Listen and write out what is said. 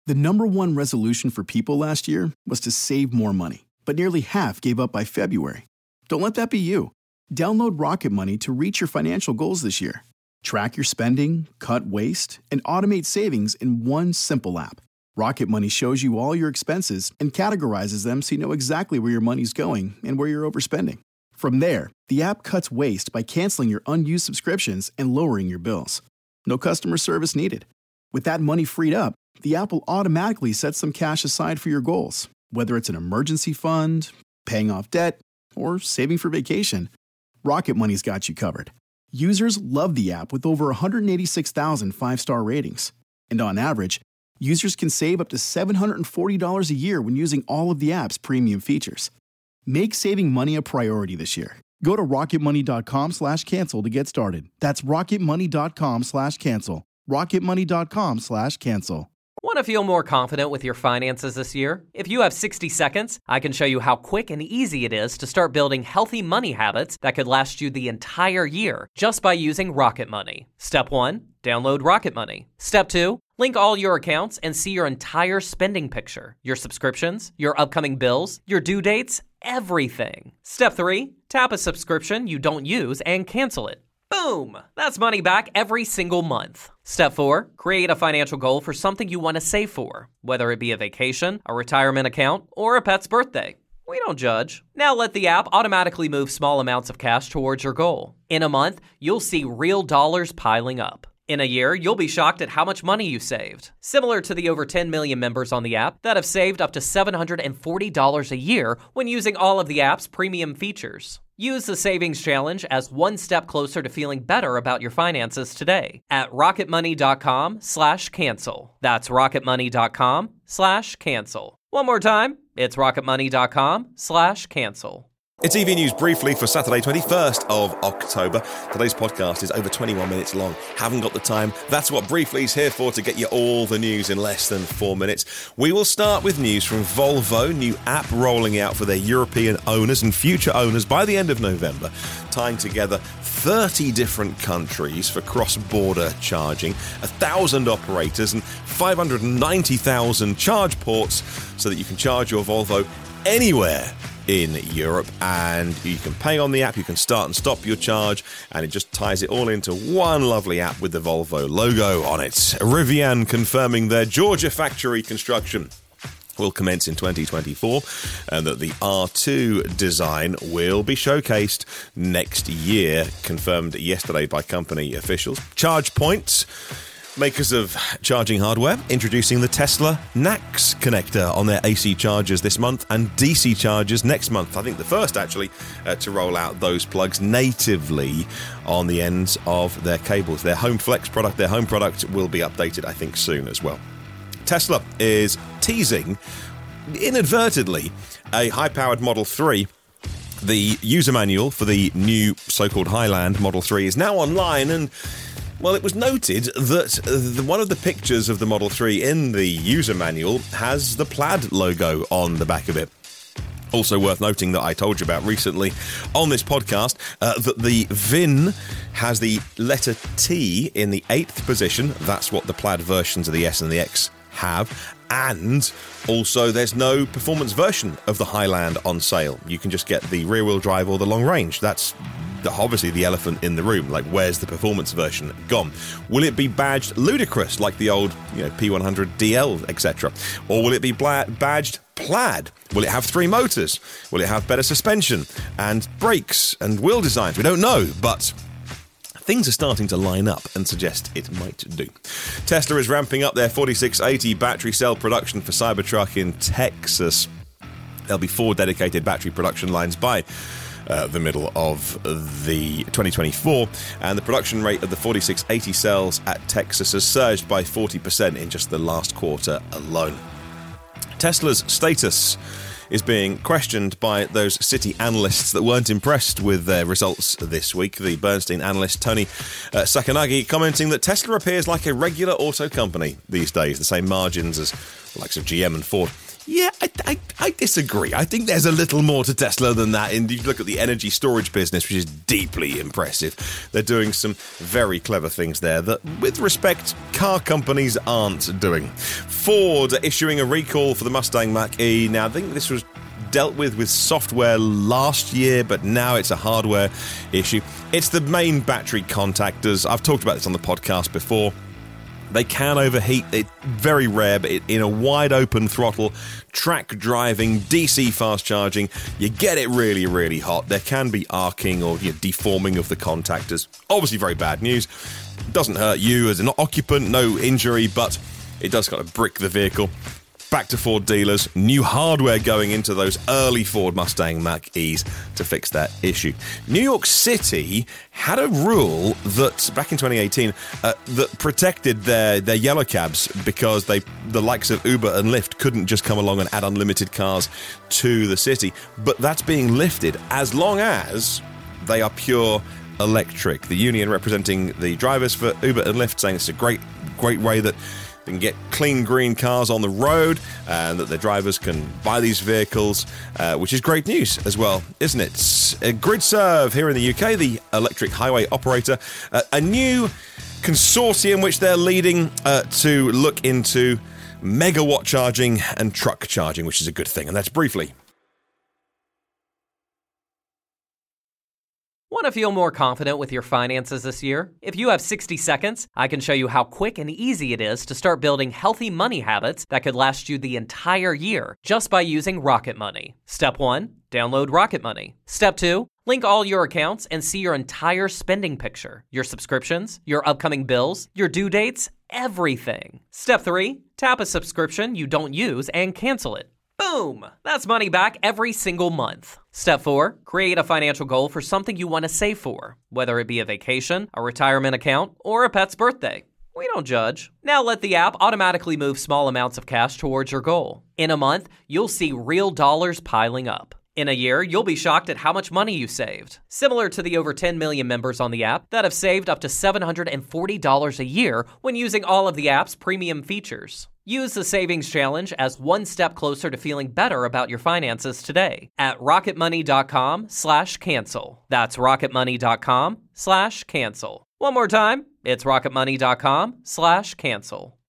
The number one resolution for people last year was to save more money, but nearly half gave up by February. Don't let that be you. Download Rocket Money to reach your financial goals this year. Track your spending, cut waste, and automate savings in one simple app. Rocket Money shows you all your expenses and categorizes them so you know exactly where your money's going and where you're overspending. From there, the app cuts waste by canceling your unused subscriptions and lowering your bills. No customer service needed. With that money freed up, the app will automatically set some cash aside for your goals, whether it's an emergency fund, paying off debt, or saving for vacation. Rocket Money's got you covered. Users love the app with over 186,000 five-star ratings. And on average, users can save up to $740 a year when using all of the app's premium features. Make saving money a priority this year. Go to rocketmoney.com/cancel to get started. That's rocketmoney.com/cancel. rocketmoney.com/cancel. Want to feel more confident with your finances this year? If you have 60 seconds, I can show you how quick and easy it is to start building healthy money habits that could last you the entire year just by using Rocket Money. Step 1, download Rocket Money. Step 2, link all your accounts and see your entire spending picture, your subscriptions, your upcoming bills, your due dates, everything. Step 3, tap a subscription you don't use and cancel it. Boom! That's money back every single month. Step 4, create a financial goal for something you want to save for, whether it be a vacation, a retirement account, or a pet's birthday. We don't judge. Now let the app automatically move small amounts of cash towards your goal. In a month, you'll see real dollars piling up. In a year, you'll be shocked at how much money you saved. Similar to the over 10 million members on the app that have saved up to $740 a year when using all of the app's premium features. Use the Savings Challenge as one step closer to feeling better about your finances today at rocketmoney.com/cancel. That's rocketmoney.com/cancel. One more time, it's rocketmoney.com/cancel. It's EV News briefly for Saturday, 21st of October. Today's podcast is over 21 minutes long. Haven't got the time. That's what Briefly's here for, to get you all the news in less than 4 minutes. We will start with news from Volvo, new app rolling out for their European owners and future owners by the end of November, tying together 30 different countries for cross-border charging, 1,000 operators and 590,000 charge ports so that you can charge your Volvo anywhere in Europe, and you can pay on the app, you can start and stop your charge, and it just ties it all into one lovely app with the Volvo logo on it. Rivian confirming their Georgia factory construction will commence in 2024, and that the R2 design will be showcased next year, confirmed yesterday by company officials. ChargePoint, makers of charging hardware, introducing the Tesla NACS connector on their AC chargers this month and DC chargers next month. I think the first, actually, to roll out those plugs natively on the ends of their cables. Their Home Flex product, their home product, will be updated, I think, soon as well. Tesla is teasing, inadvertently, a high-powered Model 3. The user manual for the new so-called Highland Model 3 is now online, and well, it was noted that one of the pictures of the Model 3 in the user manual has the Plaid logo on the back of it. Also worth noting that I told you about recently on this podcast that the VIN has the letter T in the 8th position. That's what the Plaid versions of the S and the X have. And also there's no performance version of the Highland on sale. You can just get the rear-wheel drive or the long range. That's obviously the elephant in the room. Like, where's the performance version gone? Will it be badged ludicrous like the old, P100 DL, etc.? Or will it be badged Plaid? Will it have 3 motors? Will it have better suspension and brakes and wheel designs? We don't know, but things are starting to line up and suggest it might do. Tesla is ramping up their 4680 battery cell production for Cybertruck in Texas. There'll be 4 dedicated battery production lines by the middle of the 2024, and the production rate of the 4680 cells at Texas has surged by 40% in just the last quarter alone. Tesla's status is being questioned by those Citi analysts that weren't impressed with their results this week. The Bernstein analyst Tony Sacconaghi commenting that Tesla appears like a regular auto company these days, the same margins as the likes of GM and Ford. Yeah, I I disagree. I think there's a little more to Tesla than that. And you look at the energy storage business, which is deeply impressive. They're doing some very clever things there that, with respect, car companies aren't doing. Ford issuing a recall for the Mustang Mach-E. Now, I think this was dealt with software last year, but now it's a hardware issue. It's the main battery contactors. I've talked about this on the podcast before. They can overheat. It's very rare, but in a wide open throttle, track driving, DC fast charging, you get it really, really hot. There can be arcing or deforming of the contactors. Obviously very bad news. Doesn't hurt you as an occupant, no injury, but it does kind of brick the vehicle. Back to Ford dealers, new hardware going into those early Ford Mustang Mach-E's to fix that issue. New York City had a rule that, back in 2018, that protected their yellow cabs because the likes of Uber and Lyft couldn't just come along and add unlimited cars to the city. But that's being lifted as long as they are pure electric. The union representing the drivers for Uber and Lyft saying it's a great way that they can get clean green cars on the road and that their drivers can buy these vehicles, which is great news as well, isn't it? GridServe here in the UK, the electric highway operator, a new consortium which they're leading to look into megawatt charging and truck charging, which is a good thing. And that's briefly. Want to feel more confident with your finances this year? If you have 60 seconds, I can show you how quick and easy it is to start building healthy money habits that could last you the entire year just by using Rocket Money. Step 1, download Rocket Money. Step 2, link all your accounts and see your entire spending picture, your subscriptions, your upcoming bills, your due dates, everything. Step 3, tap a subscription you don't use and cancel it. Boom! That's money back every single month. Step 4, create a financial goal for something you want to save for, whether it be a vacation, a retirement account, or a pet's birthday. We don't judge. Now let the app automatically move small amounts of cash towards your goal. In a month, you'll see real dollars piling up. In a year, you'll be shocked at how much money you saved. Similar to the over 10 million members on the app that have saved up to $740 a year when using all of the app's premium features. Use the Savings Challenge as one step closer to feeling better about your finances today at rocketmoney.com/cancel. That's rocketmoney.com/cancel. One more time, it's rocketmoney.com/cancel.